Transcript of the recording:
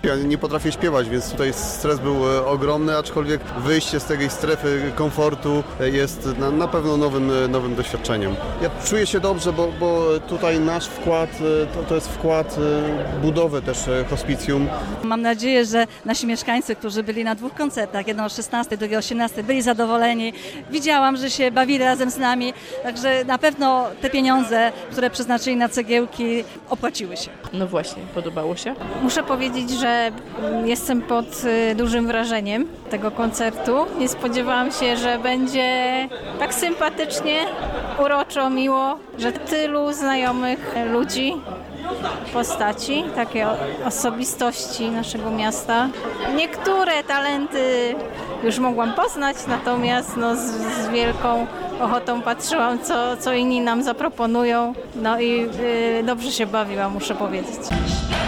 Ja nie potrafię śpiewać, więc tutaj stres był ogromny, aczkolwiek wyjście z tej strefy komfortu jest na pewno nowym doświadczeniem. Ja czuję się dobrze, bo tutaj nasz wkład to jest wkład budowy też hospicjum. Mam nadzieję, że nasi mieszkańcy, którzy byli na 2 koncertach, jedno o 16, drugie o 18, byli zadowoleni. Widziałam, że się bawili razem z nami, także na pewno te pieniądze, które przeznaczyli na cegiełki, opłaciły się. No właśnie, podobało się? Muszę powiedzieć, że jestem pod dużym wrażeniem tego koncertu. Nie spodziewałam się, że będzie tak sympatycznie, uroczo, miło, że tylu znajomych ludzi, postaci, takie osobistości naszego miasta. Niektóre talenty już mogłam poznać, natomiast z wielką ochotą patrzyłam, co inni nam zaproponują. No i dobrze się bawiłam, muszę powiedzieć.